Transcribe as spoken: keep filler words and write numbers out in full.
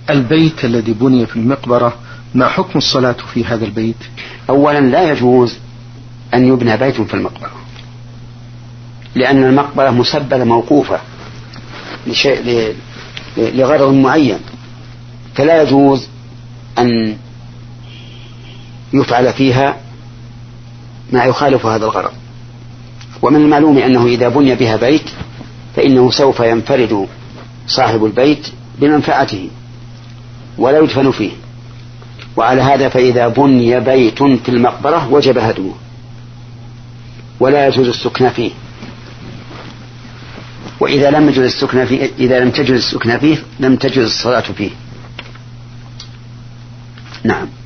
البيت الذي بني في المقبرة ما حكم الصلاة في هذا البيت؟ أولا لا يجوز أن يبنى بيت في المقبرة، لأن المقبرة مسبلة موقوفة لشيء لغرض معين، فلا يجوز أن يفعل فيها ما يخالف هذا الغرض. ومن المعلوم أنه إذا بني بها بيت فإنه سوف ينفرد صاحب البيت بمنفعته ولا يدفن فيه، وعلى هذا فإذا بني بيت في المقبرة وجب هدمه ولا يجوز السكن فيه، وإذا لم يجوز السكن فيه إذا لم تجوز السكن فيه لم تجوز الصلاة فيه. نعم.